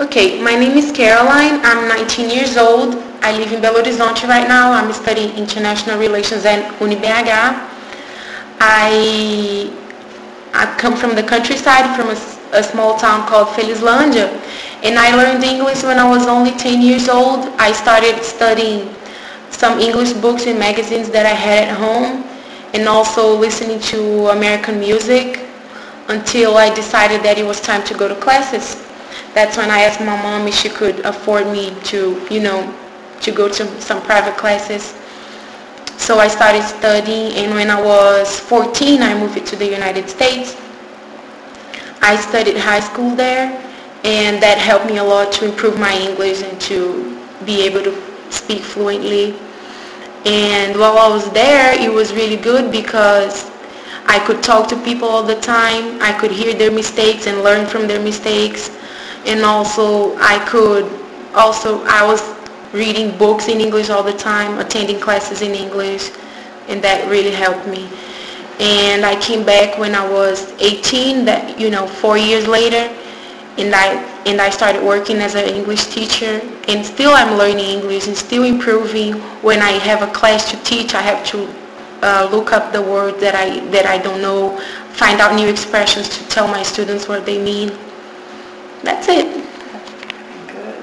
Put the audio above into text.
Okay, my name is Caroline. I'm 19 years old. I live in Belo Horizonte right now. I'm studying international relations at UniBH. I I come from the countryside, from a small town called Felizlândia, and I learned English when I was only 10 years old. I started studying some English books and magazines that I had at home, and also listening to American music until I decided that it was time to go to classes. That's when I asked my mom if she could afford me to go to some private classes. So I started studying, and when I was 14, I moved to the United States. I studied high school there, and that helped me a lot to improve my English and to be able to speak fluently. And while I was there, it was really good because I could talk to people all the time. I could hear their mistakes and learn from their mistakes. And also I was reading books in English all the time, attending classes in English, and that really helped me. And I came back when I was 18, 4 years later, and I started working as an English teacher, and still I'm learning English and still improving. When I have a class to teach, I have to look up the words that I don't know, find out new expressions to tell my students what they mean. That's it.